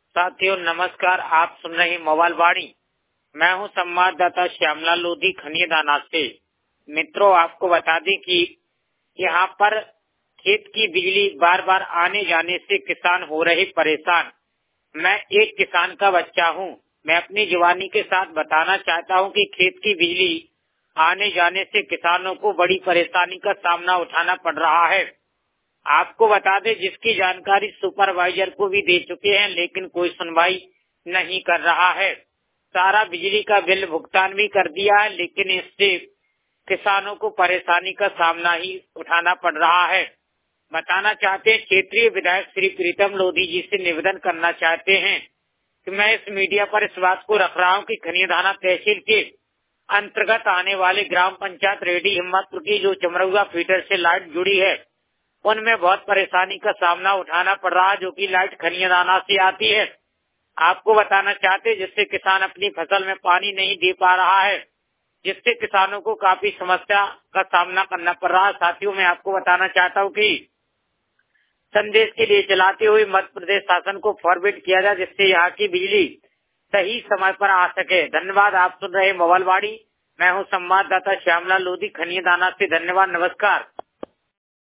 साथियों नमस्कार। आप सुन रहे हैं मोबाइल वाणी। मैं हूं संवाददाता श्यामलाल लोधी खनियादाना से। मित्रों, आपको बता दें कि यहाँ पर खेत की बिजली बार बार आने जाने से किसान हो रहे परेशान। मैं एक किसान का बच्चा हूँ। मैं अपनी जुबानी के साथ बताना चाहता हूँ कि खेत की बिजली आने जाने से किसानों को बड़ी परेशानी का सामना उठाना पड़ रहा है। आपको बता दें, जिसकी जानकारी सुपरवाइजर को भी दे चुके हैं, लेकिन कोई सुनवाई नहीं कर रहा है। सारा बिजली का बिल भुगतान भी कर दिया है, लेकिन इससे किसानों को परेशानी का सामना ही उठाना पड़ रहा है। बताना चाहते हैं, क्षेत्रीय विधायक श्री प्रीतम लोधी जी से निवेदन करना चाहते हैं कि मैं इस मीडिया पर इस बात को रख रहा हूँ कि खनियादाना तहसील के अंतर्गत आने वाले ग्राम पंचायत रेडी हिम्मतपुर की जो चमरौगा फीडर से लाइट जुड़ी है, उनमें बहुत परेशानी का सामना उठाना पड़ रहा है, जो कि लाइट खनियादाना से आती है। आपको बताना चाहते हैं, जिससे किसान अपनी फसल में पानी नहीं दे पा रहा है, जिससे किसानों को काफी समस्या का सामना करना पड़ रहा है। साथियों, मैं आपको बताना चाहता हूँ कि संदेश के लिए चलाते हुए मध्य प्रदेश शासन को फॉरवर्ड किया जाए, जिससे यहाँ की बिजली सही समय पर आ सके। धन्यवाद। आप सुन रहे मोबाइल वाणी। मैं हूँ संवाददाता श्यामलाल लोधी खनियादाना से। धन्यवाद, नमस्कार।